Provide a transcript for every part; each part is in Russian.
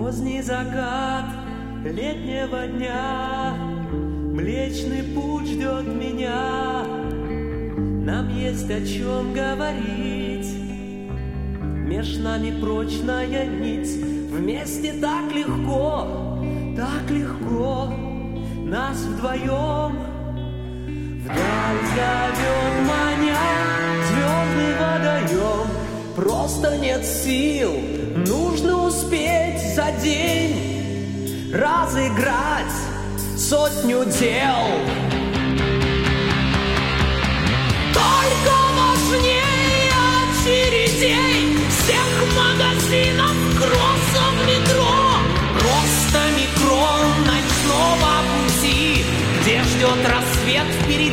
Поздний закат летнего дня, Млечный путь ждет меня. Нам есть о чем говорить, меж нами прочная нить. Вместе так легко, нас вдвоем. Вдаль зовет маня звездный водоем. Просто нет сил, нужно успеть за день разыграть сотню дел. Только важнее очередей всех магазинов, кроссов, метро. Просто микрон ночного пути, где ждет рассвет впереди.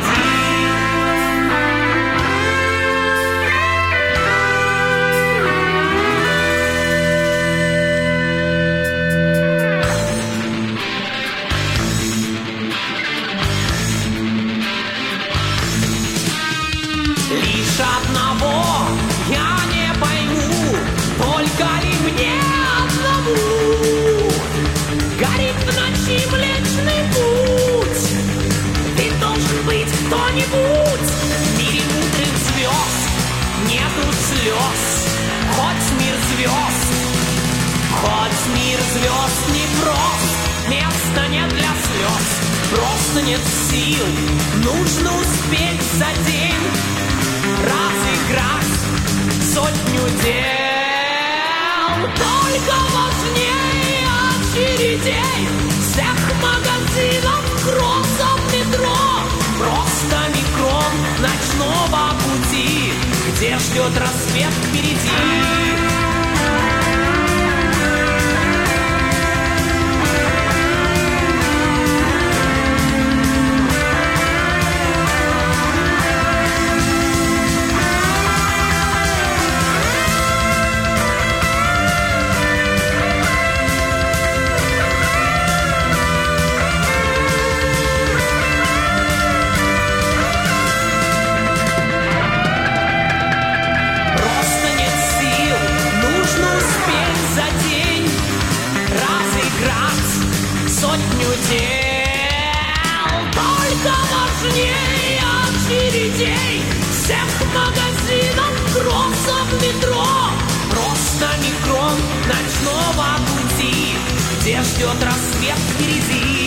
Лишь одного я не пойму, только ли мне одному горит в ночи Млечный путь. Ведь должен быть кто-нибудь в мире мудрых звезд. Нету слез, хоть мир звезд непрост. Места нет для слез, просто нет сил. Нужно успеть за день разыграть сотню дел. Только важнее очередей всех магазинов, кроссов, метро. Просто микрон ночного пути, где ждет рассвет впереди. Только важнее очередей всех магазинов, кроссов, метро. Просто микрон ночного пути, где ждет рассвет впереди.